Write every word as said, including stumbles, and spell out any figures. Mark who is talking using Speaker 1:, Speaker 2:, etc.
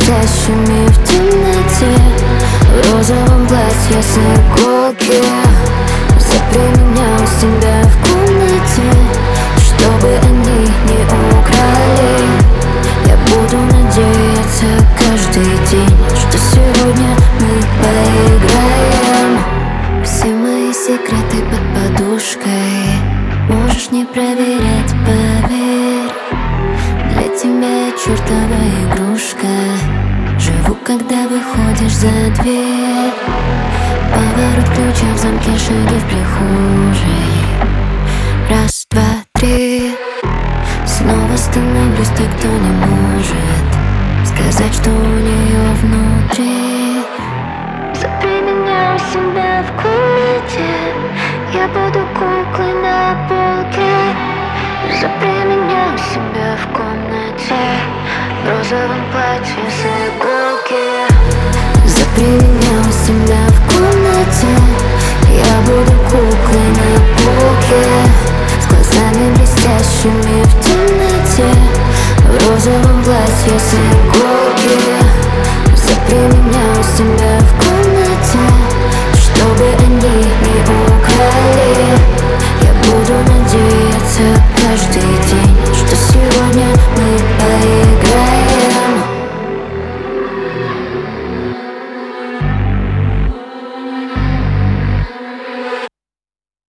Speaker 1: спящими в темноте, в розовом платье с иголки. Запри меня у себя в комнате, чтобы они не украли. Я буду надеяться каждый день, что сегодня мы поиграем. Все мои секреты под подушкой, можешь не проверять, поверь. Для тебя я чертова игрушка, живу, когда выходишь за дверь. Поворот ключа в замке, шаги в прихожей. Раз, два, три. Снова становлюсь так, кто не может сказать, что у нее внутри. Запри меня у себя в комнате, я буду куклой на полке. Запри меня у себя в комнате, в розовом платье с иголкой.